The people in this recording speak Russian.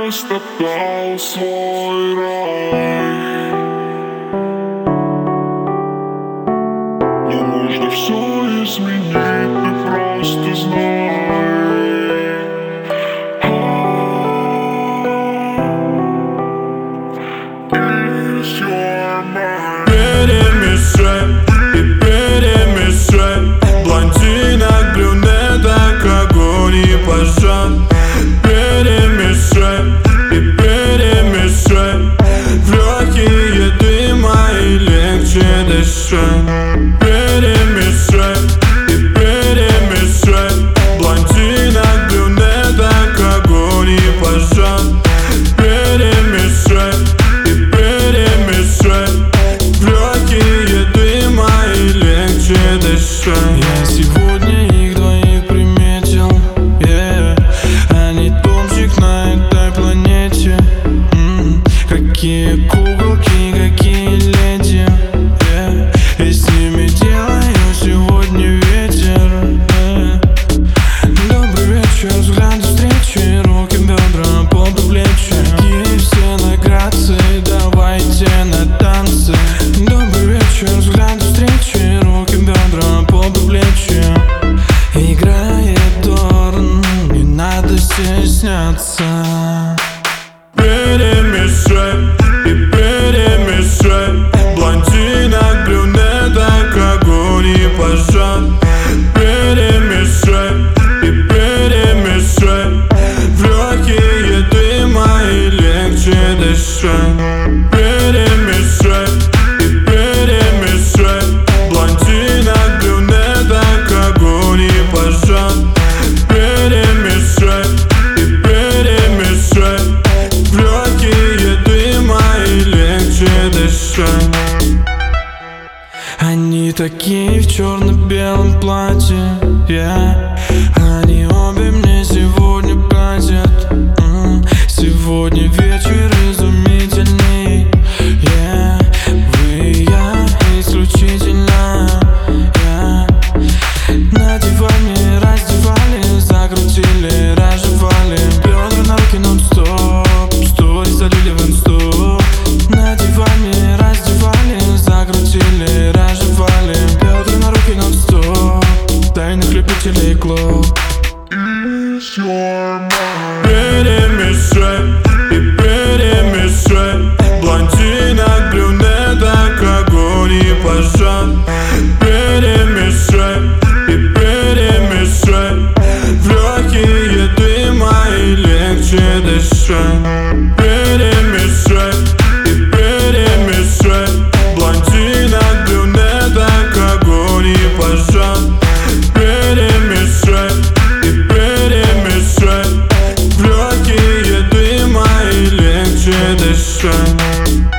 растоптал свой рай. Но можно все изменить, ты просто знай. Is your mind. Перемешай и перемешай блондинок, брюнеток, огонь и пожар. Перемешай и перемешай в легкие дыма и легче дышать. Перемешай и перемешай блондинок, брюнеток, огонь и пожар. Перемешай и перемешай в легкие дыма и легче дышать. Я сегодня их двоих приметил, они топчик на этой планете. Какие куколки, какие леди, и с ними делаю сегодня ветер. Добрый вечер, взгляд встречи, руки, бедра, попы, плечи. Какие все на грации, давайте на танцы. Добрый вечер, взгляд встречи, руки, бедра, попы, плечи. Играет Дорн, не надо стесняться. Перемешай и перемешай блондинок, брюнеток, огонь и пожар. Перемешай и перемешай в легкие дыма и легче дышать. Перемешай и перемешай блондинок, брюнеток, огонь и пожар. Перемешай и перемешай в легкие дыма и легче дышать. Они такие в черно-белом платье, они обе мне сегодня платят. Сегодня вечер изумительный, вы и я исключительно. Надевали, раздевали, закрутили, разжевали. Бедра на руки нон-стоп, стори залили в инсту. Надевали, раздевали, закрутили, разжевали. Бедра на руки нон-стоп, тайных любителей клуб. Is your mind. Перемешай и перемешай блондинок, брюнеток, огонь и пожар. Перемешай и перемешай в легкие дыма и легче дышать. Перемешай и перемешай блондинок, брюнеток, огонь и пожар. Перемешай и перемешай в легкие дыма и легче дышать.